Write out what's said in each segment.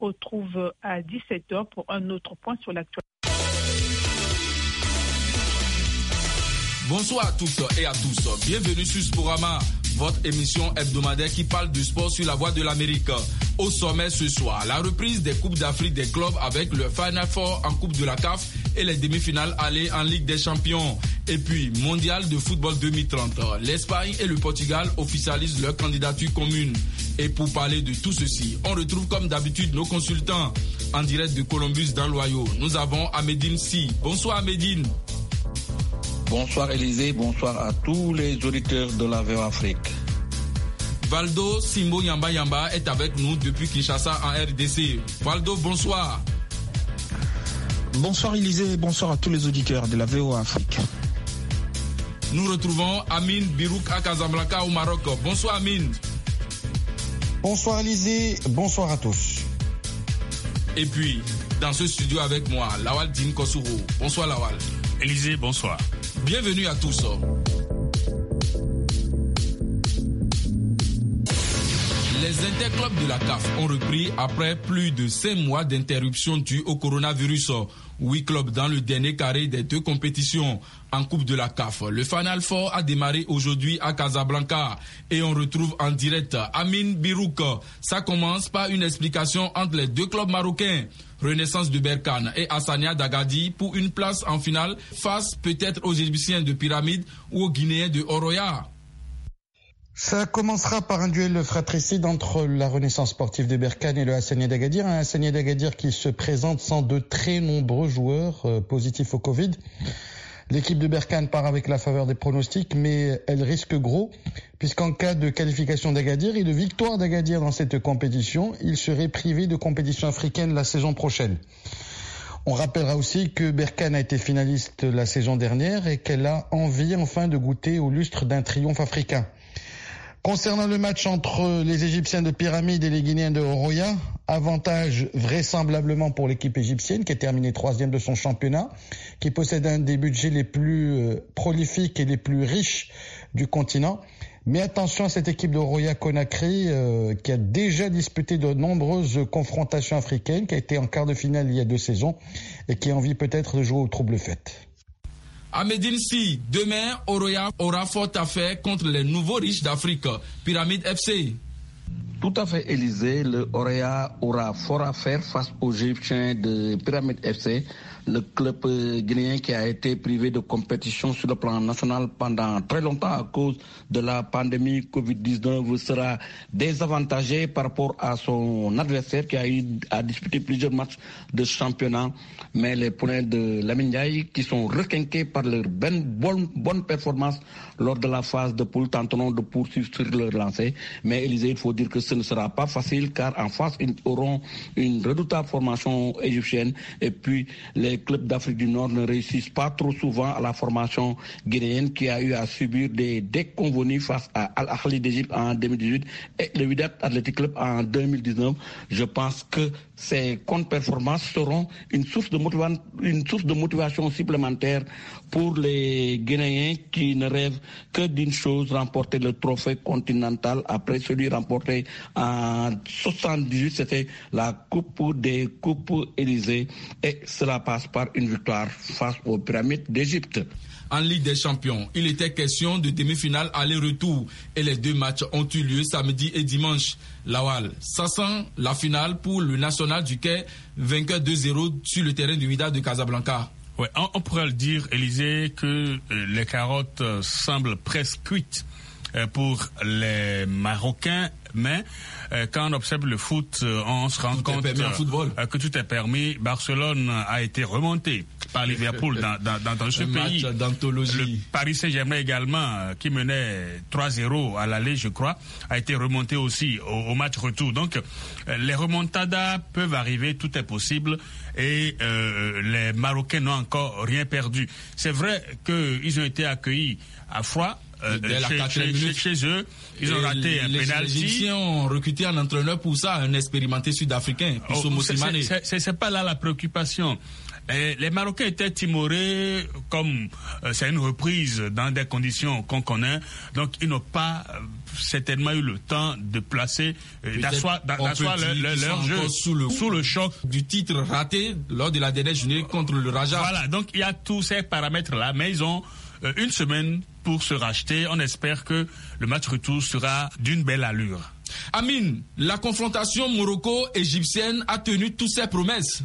retrouve à 17h pour un autre point sur l'actualité. Bonsoir à toutes et à tous. Bienvenue sur Sporama, votre émission hebdomadaire qui parle du sport sur la voie de l'Amérique. Au sommet ce soir, la reprise des Coupes d'Afrique des clubs avec le Final Four en Coupe de la CAF et les demi-finales allées en Ligue des Champions. Et puis, Mondial de football 2030. L'Espagne et le Portugal officialisent leur candidature commune. Et pour parler de tout ceci, on retrouve comme d'habitude nos consultants en direct de Columbus dans l'Ohio. Nous avons Ahmedine Si. Bonsoir Ahmedine. Bonsoir Élisée, bonsoir à tous les auditeurs de la VOA Afrique. Valdo Simbo Yamba Yamba est avec nous depuis Kinshasa en RDC. Valdo, bonsoir. Bonsoir Élisée, bonsoir à tous les auditeurs de la VOA Afrique. Nous retrouvons Amine Birouk à Casablanca au Maroc. Bonsoir Amine. Bonsoir Élisée, bonsoir à tous. Et puis, dans ce studio avec moi, Lawal Din Kosuro. Bonsoir Lawal. Élisée, bonsoir. Bienvenue à tous. Les interclubs de la CAF ont repris après plus de 5 mois d'interruption due au coronavirus. 8 clubs dans le dernier carré des 2 compétitions en Coupe de la CAF. Le Final Four a démarré aujourd'hui à Casablanca et on retrouve en direct Amine Birouk. Ça commence par une explication entre les 2 clubs marocains, Renaissance de Berkane et Hassania d'Agadir, pour une place en finale face peut-être aux Égyptiens de Pyramide ou aux Guinéens de Oroya. Ça commencera par un duel fratricide entre la Renaissance sportive de Berkane et le Hassania d'Agadir. Un Hassania d'Agadir qui se présente sans de très nombreux joueurs positifs au Covid. L'équipe de Berkane part avec la faveur des pronostics, mais elle risque gros, puisqu'en cas de qualification d'Agadir et de victoire d'Agadir dans cette compétition, il serait privé de compétition africaine la saison prochaine. On rappellera aussi que Berkane a été finaliste la saison dernière et qu'elle a envie enfin de goûter au lustre d'un triomphe africain. Concernant le match entre les Égyptiens de Pyramide et les Guinéens de Oroya, avantage vraisemblablement pour l'équipe égyptienne qui est terminée 3e de son championnat, qui possède un des budgets les plus prolifiques et les plus riches du continent. Mais attention à cette équipe d'Oroya Conakry qui a déjà disputé de nombreuses confrontations africaines, qui a été en quart de finale il y a 2 saisons et qui a envie peut-être de jouer aux troubles fêtes. Ahmedine Si, demain, Oroya aura fort à faire contre les nouveaux riches d'Afrique, Pyramide FC. Tout à fait, Élisée. Le Oroya aura fort à faire face aux Égyptiens de Pyramide FC, le club guinéen qui a été privé de compétition sur le plan national pendant très longtemps à cause de la pandémie Covid-19 sera désavantagé par rapport à son adversaire qui a eu à disputer plusieurs matchs de championnat. Mais les poulains de Lamine Ndiaye, qui sont requinqués par leur bonne performance lors de la phase de poule, tenteront de poursuivre sur leur lancée. Mais Élisée, il faut dire que ce ne sera pas facile car en face, ils auront une redoutable formation égyptienne et puis les clubs d'Afrique du Nord ne réussissent pas trop souvent à la formation guinéenne qui a eu à subir des déconvenues face à Al-Ahli d'Égypte en 2018 et le Wydad Athletic Club en 2019. Je pense que ces contre-performances seront une source de motivation supplémentaire pour les Guinéens qui ne rêvent que d'une chose, remporter le trophée continental après celui remporté en 78, c'était la Coupe des Coupes Élysée et cela passe par une victoire face aux Pyramides d'Égypte. En Ligue des Champions, il était question de demi-finale aller-retour et les 2 matchs ont eu lieu samedi et dimanche. Lawal, ça sent la finale pour le National du Caire, vainqueur 2-0 sur le terrain du Wydad de Casablanca. Ouais, on pourrait le dire, Élisée, que les carottes semblent presque cuites pour les Marocains, mais quand on observe le foot, on se rend compte que tout est permis. Barcelone a été remonté par Liverpool dans ce pays. Match d'anthologie. Le Paris Saint-Germain également, qui menait 3-0 à l'aller, je crois, a été remonté aussi au match retour. Donc, les remontadas peuvent arriver, tout est possible. Et les Marocains n'ont encore rien perdu. C'est vrai qu'ils ont été accueillis à froid chez eux. Ils ont raté un pénalty. Les Égyptiens ont recruté un entraîneur pour ça, un expérimenté sud-africain, c'est pas là la préoccupation. Les Marocains étaient timorés, comme c'est une reprise dans des conditions qu'on connaît, donc ils n'ont pas certainement eu le temps de placer, d'asseoir leur jeu sous le choc du titre raté lors de la dernière journée contre le Raja. Voilà, donc il y a tous ces paramètres-là, mais ils ont une semaine pour se racheter. On espère que le match retour sera d'une belle allure. Amine, la confrontation morocco-égyptienne a tenu toutes ses promesses.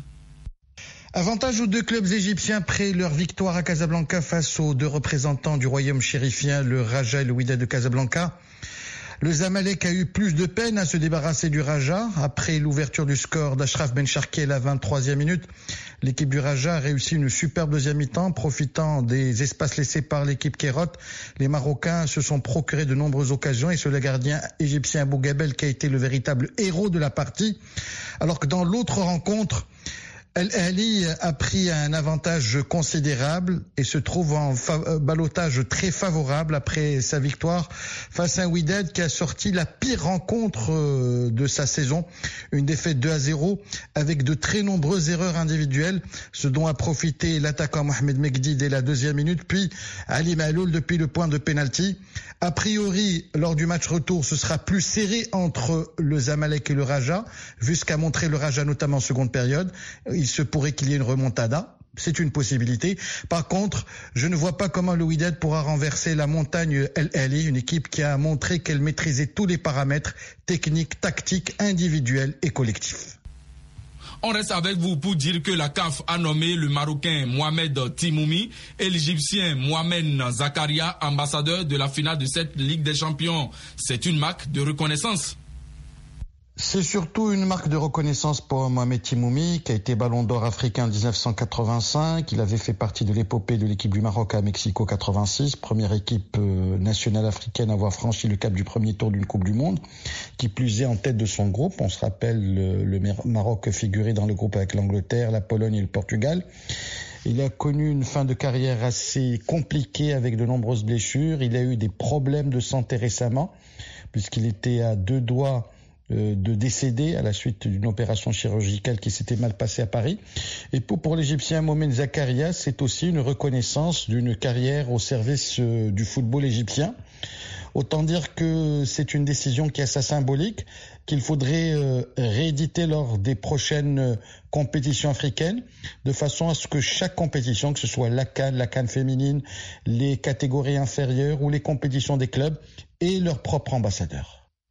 Avantage aux deux clubs égyptiens après leur victoire à Casablanca face aux deux représentants du royaume chérifien, le Raja et le Wydad de Casablanca. Le Zamalek a eu plus de peine à se débarrasser du Raja. Après l'ouverture du score d'Ashraf Ben Sharki à la 23e minute, l'équipe du Raja a réussi une superbe deuxième mi-temps, profitant des espaces laissés par l'équipe Kérot. Les Marocains se sont procurés de nombreuses occasions et c'est le gardien égyptien Abou Gabel qui a été le véritable héros de la partie. Alors que dans l'autre rencontre, El Ahly a pris un avantage considérable et se trouve en ballottage très favorable après sa victoire face à un Wydad qui a sorti la pire rencontre de sa saison. Une défaite 2-0 avec de très nombreuses erreurs individuelles, ce dont a profité l'attaquant Mohamed Megdi dès la deuxième minute, puis Ali Maloul depuis le point de pénalty. A priori, lors du match retour, ce sera plus serré entre le Zamalek et le Raja, vu ce qu'a montré le Raja notamment en seconde période. Il se pourrait qu'il y ait une remontada. C'est une possibilité. Par contre, je ne vois pas comment le Wydad pourra renverser la montagne El Ahly, une équipe qui a montré qu'elle maîtrisait tous les paramètres techniques, tactiques, individuels et collectifs. On reste avec vous pour dire que la CAF a nommé le Marocain Mohamed Timoumi et l'Égyptien Mohamed Zakaria ambassadeurs de la finale de cette Ligue des Champions. C'est une marque de reconnaissance. C'est surtout une marque de reconnaissance pour Mohamed Timoumi, qui a été ballon d'or africain en 1985. Il avait fait partie de l'épopée de l'équipe du Maroc à Mexico 86, première équipe nationale africaine à avoir franchi le cap du premier tour d'une Coupe du Monde, qui plus est en tête de son groupe. On se rappelle le Maroc figuré dans le groupe avec l'Angleterre, la Pologne et le Portugal. Il a connu une fin de carrière assez compliquée avec de nombreuses blessures. Il a eu des problèmes de santé récemment, puisqu'il était à deux doigts de décéder à la suite d'une opération chirurgicale qui s'était mal passée à Paris. Et pour l'Égyptien Mohamed Zakaria, c'est aussi une reconnaissance d'une carrière au service du football égyptien. Autant dire que c'est une décision qui a sa symbolique, qu'il faudrait rééditer lors des prochaines compétitions africaines, de façon à ce que chaque compétition, que ce soit la CAN féminine, les catégories inférieures ou les compétitions des clubs, ait leur propre ambassadeur.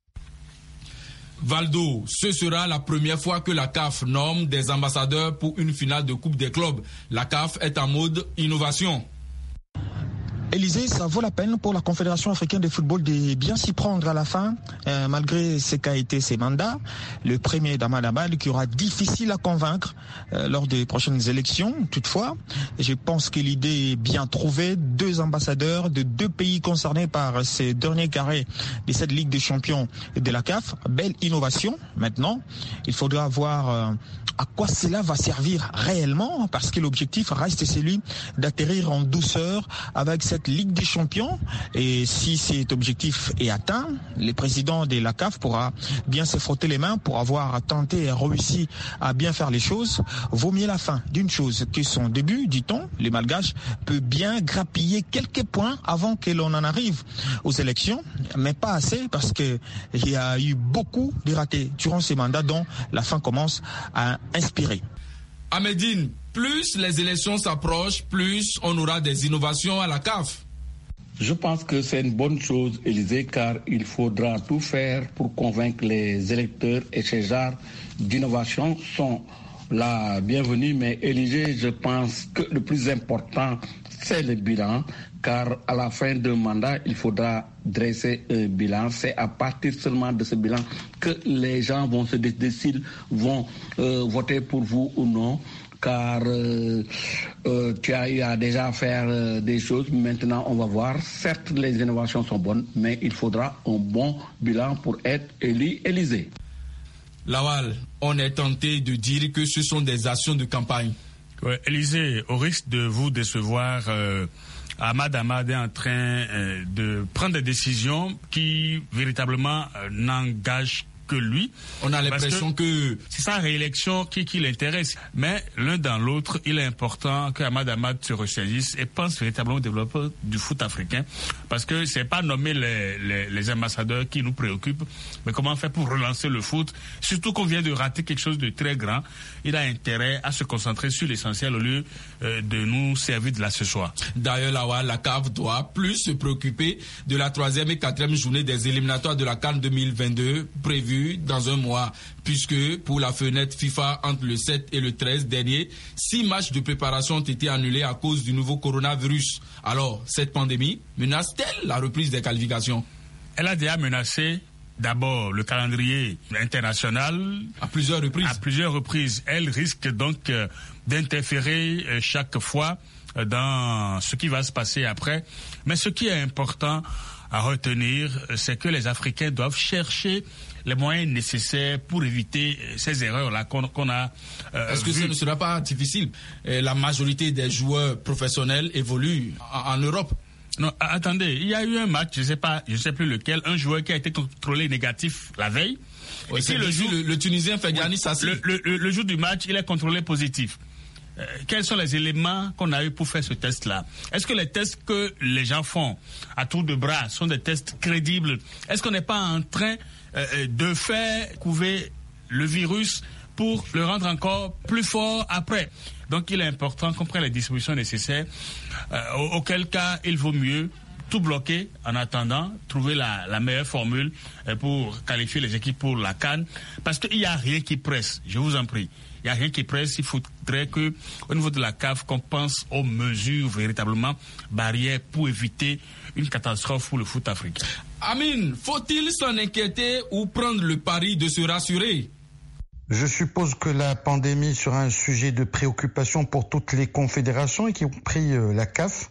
Valdo, ce sera la première fois que la CAF nomme des ambassadeurs pour une finale de Coupe des clubs. La CAF est en mode innovation. Élysée, ça vaut la peine pour la Confédération africaine de football de bien s'y prendre à la fin, malgré ce qu'a été ses mandats. Le premier d'Ahmad Ahmad qui aura difficile à convaincre lors des prochaines élections. Toutefois, je pense que l'idée est bien trouvée. Deux ambassadeurs de deux pays concernés par ces derniers carrés de cette Ligue des champions de la CAF. Belle innovation. Maintenant, il faudra voir à quoi cela va servir réellement, parce que l'objectif reste celui d'atterrir en douceur avec cette Ligue des champions. Et si cet objectif est atteint, le président de la CAF pourra bien se frotter les mains pour avoir tenté et réussi à bien faire les choses. Vaut mieux la fin d'une chose que son début, dit-on. Les Malgaches peuvent bien grappiller quelques points avant que l'on en arrive aux élections, mais pas assez, parce qu'il y a eu beaucoup de ratés durant ces mandats dont la fin commence à inspirer. Ahmedine, plus les élections s'approchent, plus on aura des innovations à la CAF. Je pense que c'est une bonne chose, Élysée, car il faudra tout faire pour convaincre les électeurs, et ces genres d'innovations sont la bienvenue. Mais Élysée, je pense que le plus important, c'est le bilan, car à la fin d'un mandat, il faudra dresser un bilan. C'est à partir seulement de ce bilan que les gens vont se décider s'ils vont voter pour vous ou non. Car tu as eu à déjà faire des choses. Maintenant, on va voir. Certes, les innovations sont bonnes, mais il faudra un bon bilan pour être élu Élysée. Lawal, on est tenté de dire que ce sont des actions de campagne. Ouais, Élysée, au risque de vous décevoir, Ahmad Ahmad est en train de prendre des décisions qui véritablement n'engagent que lui. On a l'impression que c'est sa réélection qui l'intéresse. Mais l'un dans l'autre, il est important que Ahmad Ahmad se ressaisisse et pense véritablement au développement du foot africain. Parce que c'est pas nommer les ambassadeurs qui nous préoccupent, mais comment faire pour relancer le foot. Surtout qu'on vient de rater quelque chose de très grand. Il a intérêt à se concentrer sur l'essentiel au lieu de nous servir de l'accessoire. D'ailleurs, la CAF doit plus se préoccuper de la 3e et 4e journée des éliminatoires de la CAN 2022 prévue dans un mois, puisque pour la fenêtre FIFA entre le 7 et le 13 dernier, 6 matchs de préparation ont été annulés à cause du nouveau coronavirus. Alors, cette pandémie menace-t-elle la reprise des qualifications? Elle a déjà menacé d'abord le calendrier international à plusieurs reprises. Elle risque donc d'interférer chaque fois dans ce qui va se passer après. Mais ce qui est important à retenir, c'est que les Africains doivent chercher les moyens nécessaires pour éviter ces erreurs-là qu'on a Est-ce que ce ne sera pas difficile? La majorité des joueurs professionnels évoluent en Europe. Non, attendez, il y a eu un match, je sais plus lequel, un joueur qui a été contrôlé négatif la veille. Ouais, et le Tunisien Fegani Sassi. Le jour du match, il est contrôlé positif. Quels sont les éléments qu'on a eu pour faire ce test-là? Est-ce que les tests que les gens font à tour de bras sont des tests crédibles? Est-ce qu'on n'est pas en train de faire couver le virus pour le rendre encore plus fort après? Donc il est important qu'on prenne les dispositions nécessaires, auquel cas il vaut mieux tout bloquer en attendant, trouver la meilleure formule pour qualifier les équipes pour la CAN, parce qu'il n'y a rien qui presse, je vous en prie. Il n'y a rien qui presse, il faudrait que, au niveau de la CAF, qu'on pense aux mesures véritablement barrières pour éviter une catastrophe pour le foot africain. Amine, faut-il s'en inquiéter ou prendre le pari de se rassurer? Je suppose que la pandémie sera un sujet de préoccupation pour toutes les confédérations, y compris la CAF.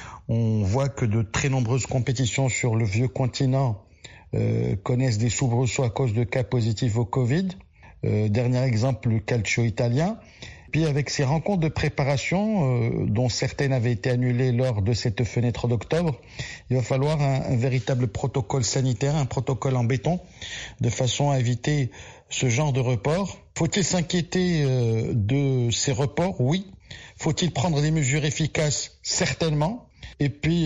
On voit que de très nombreuses compétitions sur le vieux continent connaissent des soubresauts à cause de cas positifs au Covid. Dernier exemple, le calcio italien. Puis avec ces rencontres de préparation, dont certaines avaient été annulées lors de cette fenêtre d'octobre, il va falloir un véritable protocole sanitaire, un protocole en béton, de façon à éviter ce genre de report. Faut-il s'inquiéter de ces reports? Oui. Faut-il prendre des mesures efficaces? Certainement. Et puis,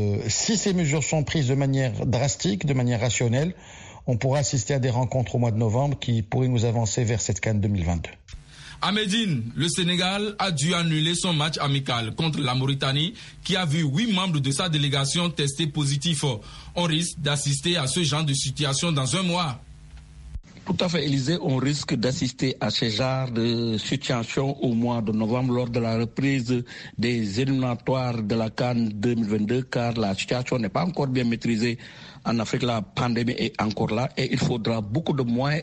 si ces mesures sont prises de manière drastique, de manière rationnelle, on pourra assister à des rencontres au mois de novembre qui pourraient nous avancer vers cette CAN 2022. À Médine, le Sénégal a dû annuler son match amical contre la Mauritanie qui a vu 8 membres de sa délégation testés positifs. On risque d'assister à ce genre de situation dans un mois. Tout à fait, Élisée, on risque d'assister à ce genre de situation au mois de novembre lors de la reprise des éliminatoires de la CAN 2022 car la situation n'est pas encore bien maîtrisée. En Afrique, la pandémie est encore là et il faudra beaucoup de moyens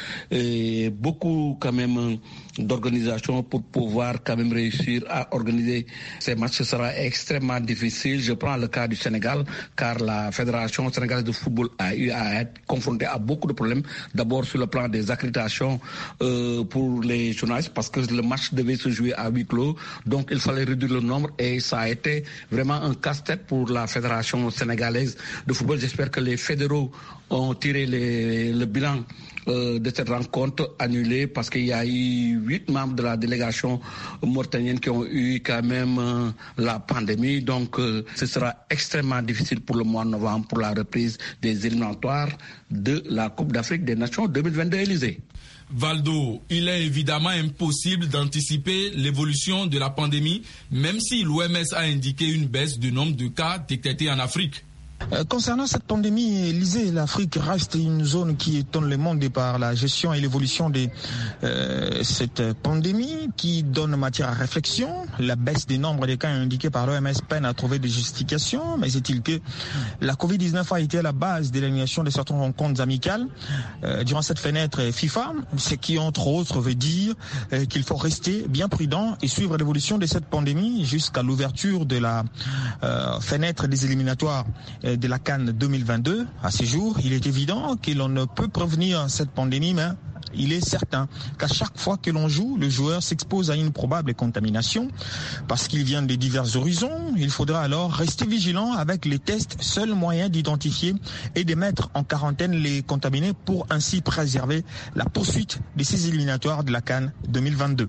et beaucoup quand même d'organisation pour pouvoir quand même réussir à organiser ces matchs. Ce sera extrêmement difficile. Je prends le cas du Sénégal car la Fédération sénégalaise de football a eu à être confrontée à beaucoup de problèmes. D'abord sur le plan des accréditations pour les journalistes parce que le match devait se jouer à huis clos. Donc il fallait réduire le nombre et ça a été vraiment un casse-tête pour la Fédération sénégalaise de football. J'espère que les fédéraux ont tiré le bilan de cette rencontre annulée parce qu'il y a eu 8 membres de la délégation mauritanienne qui ont eu quand même la pandémie. Donc ce sera extrêmement difficile pour le mois de novembre pour la reprise des éliminatoires de la Coupe d'Afrique des Nations 2022, Élysée. Valdo, il est évidemment impossible d'anticiper l'évolution de la pandémie, même si l'OMS a indiqué une baisse du nombre de cas détectés en Afrique. Concernant cette pandémie, Élysée, l'Afrique reste une zone qui étonne le monde par la gestion et l'évolution de cette pandémie qui donne matière à réflexion. La baisse des nombres des cas indiqués par l'OMS peine à trouver des justifications, mais est-il que la Covid-19 a été à la base de l'annulation de certaines rencontres amicales durant cette fenêtre FIFA, ce qui entre autres veut dire qu'il faut rester bien prudent et suivre l'évolution de cette pandémie jusqu'à l'ouverture de la fenêtre des éliminatoires de la CAN 2022. À ce jour, il est évident que l'on ne peut prévenir cette pandémie, mais il est certain qu'à chaque fois que l'on joue, le joueur s'expose à une probable contamination. Parce qu'il vient de divers horizons, il faudra alors rester vigilant avec les tests, seul moyen d'identifier et de mettre en quarantaine les contaminés pour ainsi préserver la poursuite de ces éliminatoires de la CAN 2022.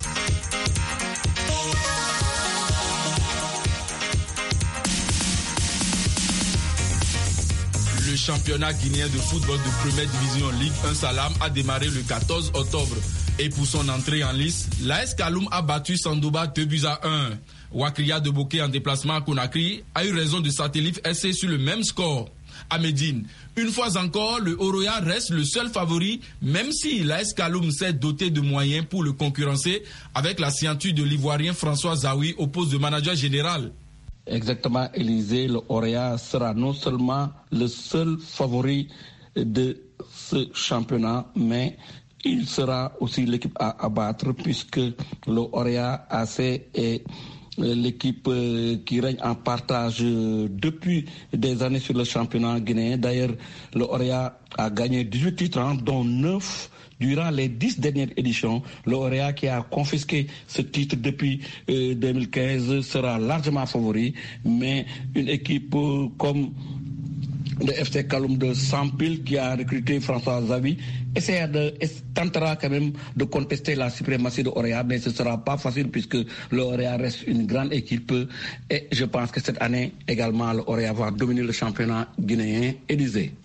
Le championnat guinéen de football de première division Ligue 1 Salam a démarré le 14 octobre. Et pour son entrée en lice, l'AS Kaloum a battu Sandoba 2-1. Wakria de Bokeh en déplacement à Conakry a eu raison de Satellite SC sur le même score. À Médine, une fois encore, le Oroya reste le seul favori, même si l'AS Kaloum s'est doté de moyens pour le concurrencer avec la signature de l'Ivoirien François Zawi au poste de manager général. Exactement, Élysée, le Oroya sera non seulement le seul favori de ce championnat, mais il sera aussi l'équipe à abattre puisque le Oroya AC est l'équipe qui règne en partage depuis des années sur le championnat guinéen. D'ailleurs, le Oroya a gagné 18 titres, dont 9 durant les 10 dernières éditions. Le Oroya, qui a confisqué ce titre depuis 2015, sera largement favori, mais une équipe comme le FC Kaloum de Sampil, qui a recruté François Zawi, tentera quand même de contester la suprématie de Oroya, mais ce ne sera pas facile puisque le Oroya reste une grande équipe et je pense que cette année également le Oroya va dominer le championnat guinéen. Élysée.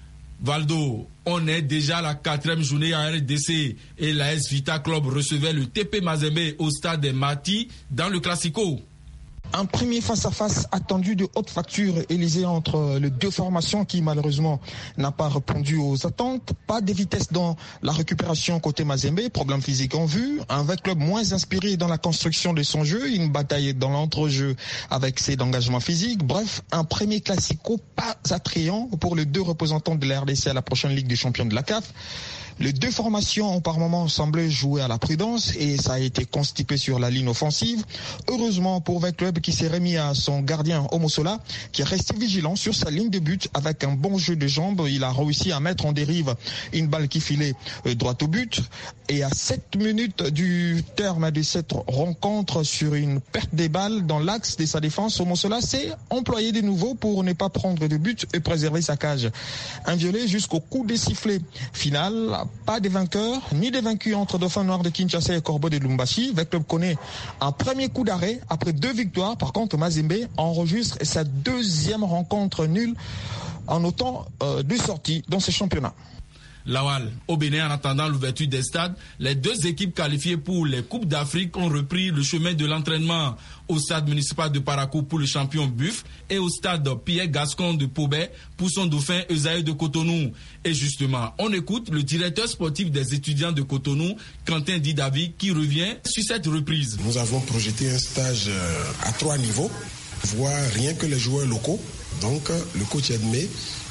Valdo, on est déjà à la 4e journée en RDC et l'AS Vita Club recevait le TP Mazembe au stade des Mati dans le Classico. Un premier face-à-face attendu de haute facture, Élysée, entre les deux formations qui malheureusement n'a pas répondu aux attentes. Pas de vitesse dans la récupération côté Mazembe, problème physique en vue. Un vrai club moins inspiré dans la construction de son jeu, une bataille dans l'entrejeu avec ses engagements physiques. Bref, un premier classico pas attrayant pour les deux représentants de la RDC à la prochaine Ligue des Champions de la CAF. Les deux formations ont par moments semblé jouer à la prudence et ça a été constipé sur la ligne offensive. Heureusement pour le club qui s'est remis à son gardien Omosola, qui est resté vigilant sur sa ligne de but avec un bon jeu de jambes. Il a réussi à mettre en dérive une balle qui filait droit au but. Et à 7 minutes du terme de cette rencontre, sur une perte des balles dans l'axe de sa défense, Omosola s'est employé de nouveau pour ne pas prendre de but et préserver sa cage. Inviolé jusqu'au coup de sifflet final. Pas de vainqueur ni de vaincus entre Dauphin Noir de Kinshasa et Corbeau de Lumbashi. Le club connaît un premier coup d'arrêt après 2 victoires. Par contre, Mazembe enregistre sa 2e rencontre nulle en autant de sorties dans ce championnat. Lawal, au Bénin, en attendant l'ouverture des stades, les 2 équipes qualifiées pour les Coupes d'Afrique ont repris le chemin de l'entraînement au stade municipal de Parakou pour le champion Buff et au stade Pierre Gascon de Pobet pour son dauphin Esaïe de Cotonou. Et justement, on écoute le directeur sportif des étudiants de Cotonou, Quentin Didavi, qui revient sur cette reprise. Nous avons projeté un stage à 3 niveaux, voir rien que les joueurs locaux. Donc le coach Edmé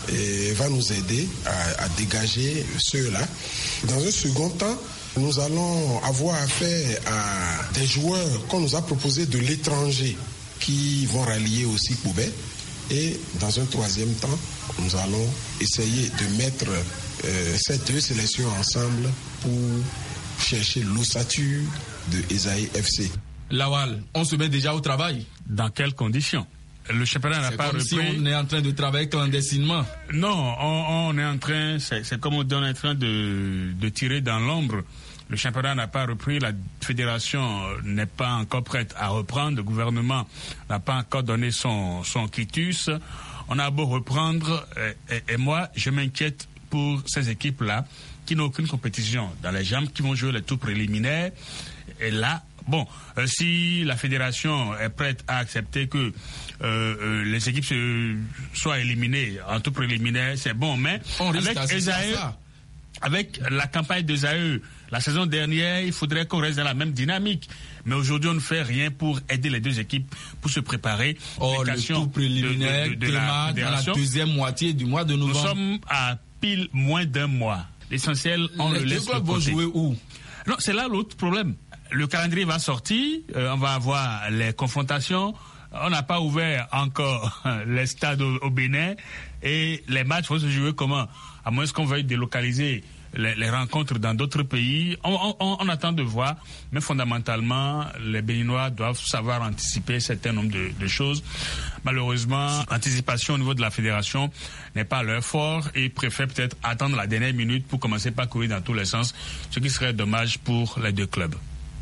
va nous aider à dégager ceux-là. Dans un second temps, nous allons avoir affaire à des joueurs qu'on nous a proposés de l'étranger qui vont rallier aussi Poubet. Et dans un 3e temps, nous allons essayer de mettre ces 2 sélections ensemble pour chercher l'ossature de Esaïe FC. Lawal, on se met déjà au travail. Dans quelles conditions? Le championnat n'a pas repris. C'est comme si on est en train de travailler clandestinement. Non, on est en train, c'est comme on est en train de tirer dans l'ombre. Le championnat n'a pas repris, la fédération n'est pas encore prête à reprendre, le gouvernement n'a pas encore donné son quitus. On a beau reprendre, et moi, je m'inquiète pour ces équipes-là qui n'ont aucune compétition dans les jambes, qui vont jouer les tours préliminaires. Et là, bon, si la fédération est prête à accepter que les équipes soient éliminées en tout préliminaire, c'est bon, mais avec la campagne d'Esaïe, la saison dernière, il faudrait qu'on reste dans la même dynamique. Mais aujourd'hui, on ne fait rien pour aider les 2 équipes pour se préparer. Le tour préliminaire démarre dans la 2e moitié du mois de novembre. Nous sommes à pile moins d'1 mois. L'essentiel, on le laisse de côté. Les 2 clubs vont jouer où? Non, c'est là l'autre problème. Le calendrier va sortir, on va avoir les confrontations on n'a pas ouvert encore les stades au Bénin et les matchs vont se jouer comment? À moins qu'on veuille délocaliser les rencontres dans d'autres pays. On attend de voir, mais fondamentalement, les Béninois doivent savoir anticiper un certain nombre de choses. Malheureusement, l'anticipation au niveau de la fédération n'est pas leur fort et préfèrent peut-être attendre la dernière minute pour commencer par courir dans tous les sens, ce qui serait dommage pour les deux clubs.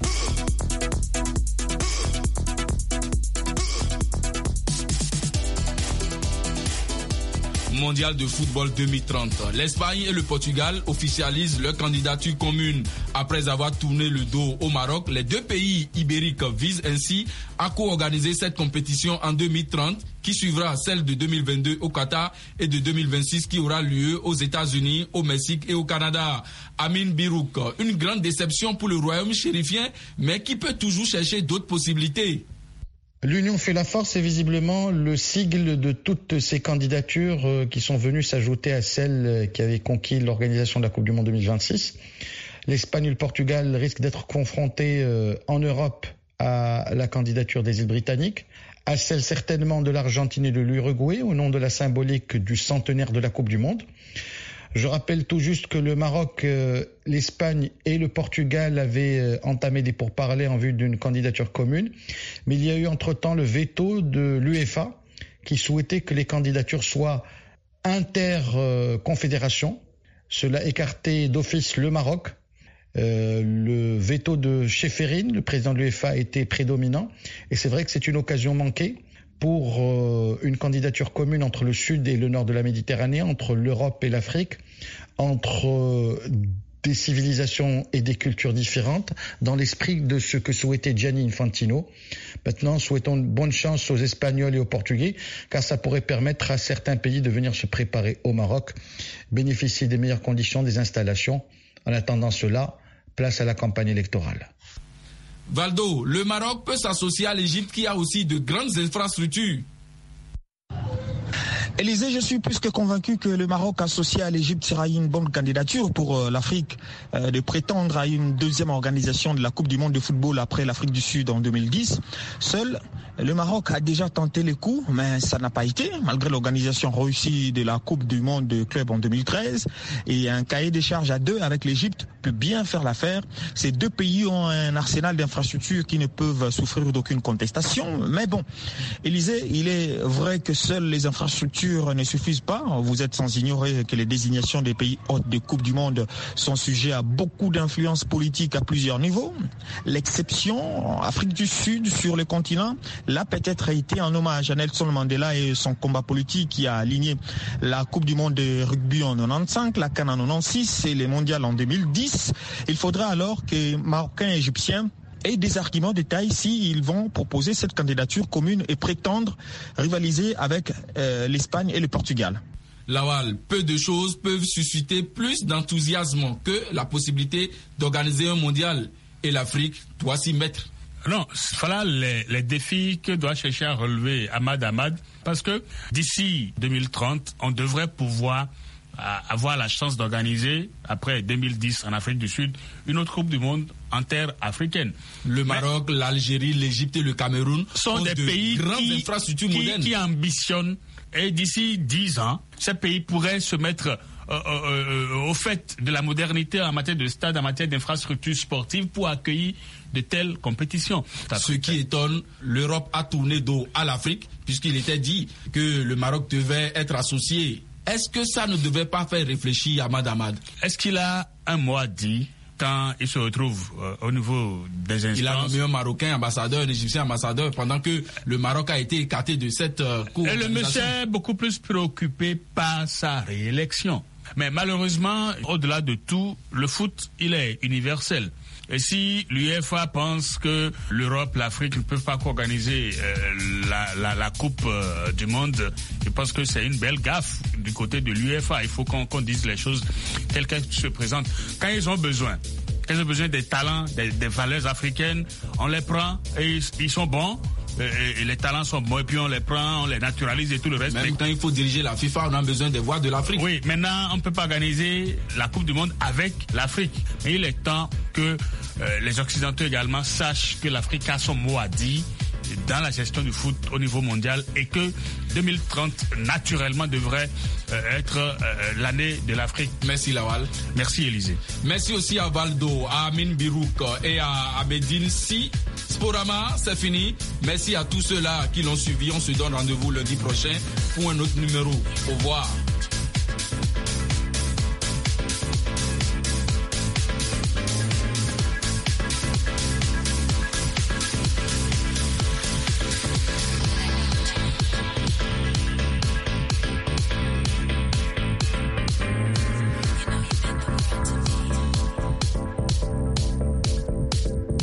Mondial de football 2030. L'Espagne et le Portugal officialisent leur candidature commune. Après avoir tourné le dos au Maroc, les deux pays ibériques visent ainsi à co-organiser cette compétition en 2030 qui suivra celle de 2022 au Qatar et de 2026 qui aura lieu aux États-Unis, au Mexique et au Canada. Amin Birouk, une grande déception pour le royaume chérifien, mais qui peut toujours chercher d'autres possibilités. L'union fait la force est visiblement le sigle de toutes ces candidatures qui sont venues s'ajouter à celles qui avaient conquis l'organisation de la Coupe du Monde 2026. L'Espagne et le Portugal risquent d'être confrontés en Europe à la candidature des îles britanniques, à celle certainement de l'Argentine et de l'Uruguay au nom de la symbolique du centenaire de la Coupe du Monde. Je rappelle tout juste que le Maroc, l'Espagne et le Portugal avaient entamé des pourparlers en vue d'une candidature commune. Mais il y a eu entre-temps le veto de l'UEFA qui souhaitait que les candidatures soient inter-confédérations. Cela écartait d'office le Maroc. Le veto de Cheferine, le président de l'UEFA, était prédominant. Et c'est vrai que c'est une occasion manquée pour une candidature commune entre le sud et le nord de la Méditerranée, entre l'Europe et l'Afrique, entre des civilisations et des cultures différentes, dans l'esprit de ce que souhaitait Gianni Infantino. Maintenant, souhaitons bonne chance aux Espagnols et aux Portugais, car ça pourrait permettre à certains pays de venir se préparer au Maroc, bénéficier des meilleures conditions des installations. En attendant cela, place à la campagne électorale. Valdo, le Maroc peut s'associer à l'Égypte qui a aussi de grandes infrastructures. Élysée, je suis plus que convaincu que le Maroc associé à l'Égypte sera une bonne candidature pour l'Afrique de prétendre à une deuxième organisation de la Coupe du Monde de football après l'Afrique du Sud en 2010. Seul, le Maroc a déjà tenté les coups, mais ça n'a pas été, malgré l'organisation réussie de la Coupe du Monde de club en 2013. Et un cahier des charges à deux avec l'Égypte peut bien faire l'affaire. Ces deux pays ont un arsenal d'infrastructures qui ne peuvent souffrir d'aucune contestation. Mais bon, Élysée, il est vrai que seules les infrastructures ne suffisent pas. Vous êtes sans ignorer que les désignations des pays hôtes de Coupe du Monde sont sujets à beaucoup d'influences politiques à plusieurs niveaux. L'exception, Afrique du Sud sur le continent, là peut-être a été un hommage à Nelson Mandela et son combat politique qui a aligné la Coupe du Monde de rugby en 95, la CAN en 96 et les mondiales en 2010. Il faudra alors que Marocains et Égyptiens aient des arguments de taille s'ils vont proposer cette candidature commune et prétendre rivaliser avec l'Espagne et le Portugal. Lawal, peu de choses peuvent susciter plus d'enthousiasme que la possibilité d'organiser un mondial. Et l'Afrique doit s'y mettre. Non, voilà les défis que doit chercher à relever Ahmad, parce que d'ici 2030, on devrait pouvoir avoir la chance d'organiser, après 2010 en Afrique du Sud, une autre Coupe du Monde en terre africaine. Le Maroc, l'Algérie, l'Égypte et le Cameroun sont des pays qui ambitionnent. Et d'ici 10 ans, ces pays pourraient se mettre au fait de la modernité en matière de stade, en matière d'infrastructures sportives pour accueillir de telles compétitions. Ce qui étonne, l'Europe a tourné dos à l'Afrique puisqu'il était dit que le Maroc devait être associé. Est-ce que ça ne devait pas faire réfléchir Ahmad? Est-ce qu'il a un mot à dire quand il se retrouve au niveau des instances? Il a nommé un Marocain ambassadeur, un Égyptien ambassadeur, pendant que le Maroc a été écarté de cette cour. Et le monsieur est beaucoup plus préoccupé par sa réélection. Mais malheureusement, au-delà de tout, le foot, il est universel. Et si l'UEFA pense que l'Europe, l'Afrique ne peuvent pas organiser la Coupe du Monde, je pense que c'est une belle gaffe du côté de l'UEFA. Il faut qu'on dise les choses telles qu'elles se présentent. Quand ils ont besoin des talents, des valeurs africaines, on les prend et ils sont bons. Et les talents sont bons et puis on les prend, on les naturalise et tout le reste. Même quand il faut diriger la FIFA, on a besoin des voix de l'Afrique. Oui, maintenant on ne peut pas organiser la Coupe du Monde avec l'Afrique. Mais il est temps que les Occidentaux également sachent que l'Afrique a son mot à dire dans la gestion du foot au niveau mondial et que 2030 naturellement devrait être l'année de l'Afrique. Merci Lawal. Merci Élisée. Merci aussi à Valdo, à Amin Birouk et à Abedine Si. Sporama, c'est fini. Merci à tous ceux-là qui l'ont suivi. On se donne rendez-vous lundi prochain pour un autre numéro. Au revoir.